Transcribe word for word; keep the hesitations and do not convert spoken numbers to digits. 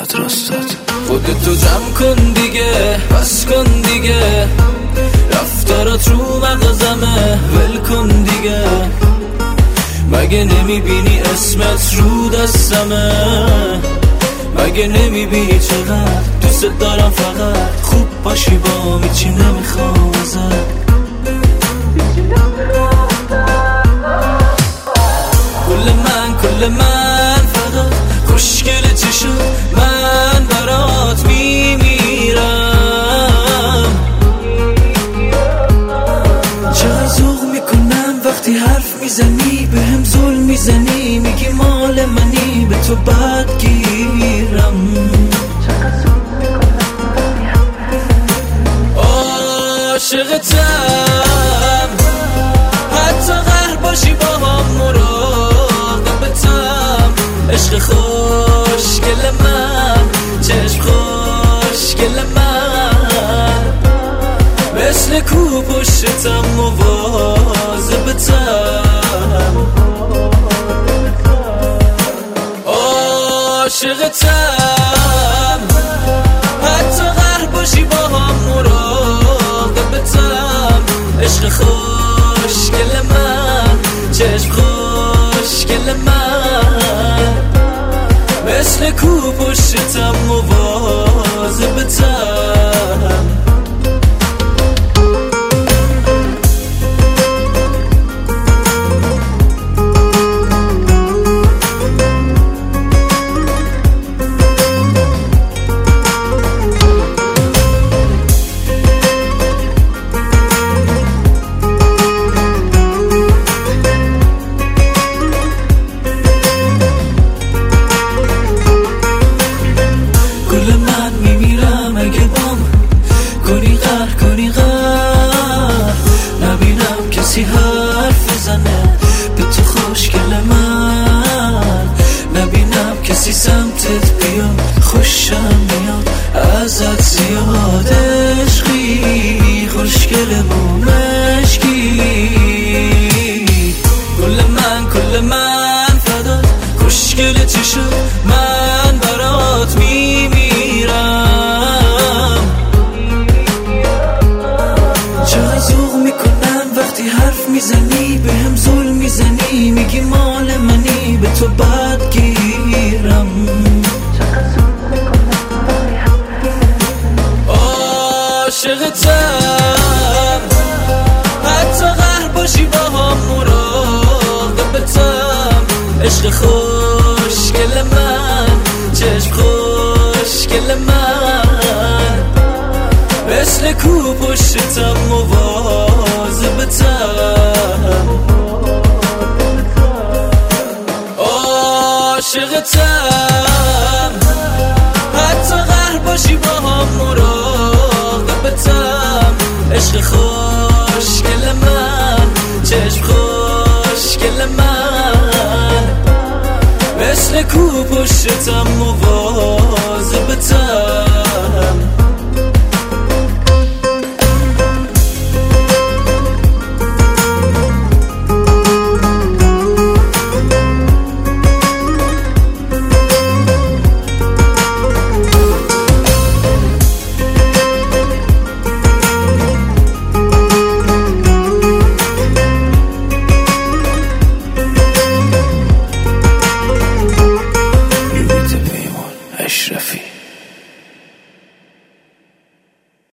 راستاد راستاد. خودتو جمع کن دیگه، بس کن دیگه، رفتارات رو مغزمه، ول کن دیگه. مگه نمیبینی اسمت رو دستمه؟ مگه نمیبینی چقدر دوست دارم؟ فقط خوب باشی با هیچی نمیخوام ازت. کل من کل من فقط خوشگل چی شد، من برات میمیرم. چقدر ذوق میکنم وقتی حرف میزنی، به هم ظلم میزنی، میگی مال منی، به تو بد گیرم. عاشقتم، حتی قهر باشی با هم مراقبتم. عشق خوشگل من، چشم خوشگل من، مثل کو پشتم مواظبتم. عاشقتم، حتی قهر باشی با هم مراقبتم. عشق خوشگل من، چشم خوشگل من، مثل کو پشتم مواظبتم. کنی قهر کنی قهر، نبینم کسی حرف بزنه به تو خوشگل من، نبینم کسی سمتت بیاد، خوشم میاد ازت زیاد. عشقی خوشگل بومشکی، کل من کل من فدات، خوشگل چی شد، من برات میمیرم. حرف میزنی، به هم ظلم میزنی، میگی مال منی، به تو بد گیرم. عاشقتم، حتی قهر باشی با هم مراقبتم. عشق خوشگل من، چشم خوشگل من، مثل کو پشتم مواظبتم. عاشقتم، حتی قهر باشی با هم مراقبتم. عشق خوشگل من، چشم خوشگل من، مثل کو پشتم مواظبتم. اشرفی.